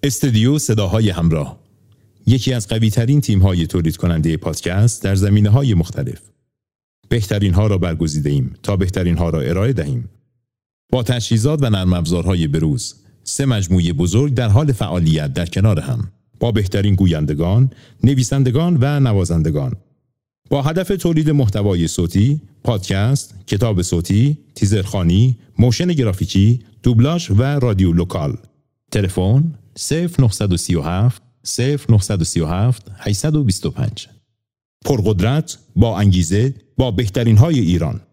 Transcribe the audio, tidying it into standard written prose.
استودیو صداهای همراه، یکی از قوی‌ترین تیم‌های تولید کننده پادکست در زمینه‌های مختلف. بهترین‌ها را برگزیده‌ایم تا بهترین‌ها را ارائه دهیم. با تجهیزات و نرم افزارهای بروز، 3 مجموعه بزرگ در حال فعالیت در کنار هم، با بهترین گویندگان، نویسندگان و نوازندگان. با هدف تولید محتوای صوتی، پادکست، کتاب صوتی، تیزرخوانی، موشن گرافیکی، دوبلاژ و رادیو لوکال. تلفن 0937 0937 825. پرقدرت، با انگیزه، با بهترین های ایران.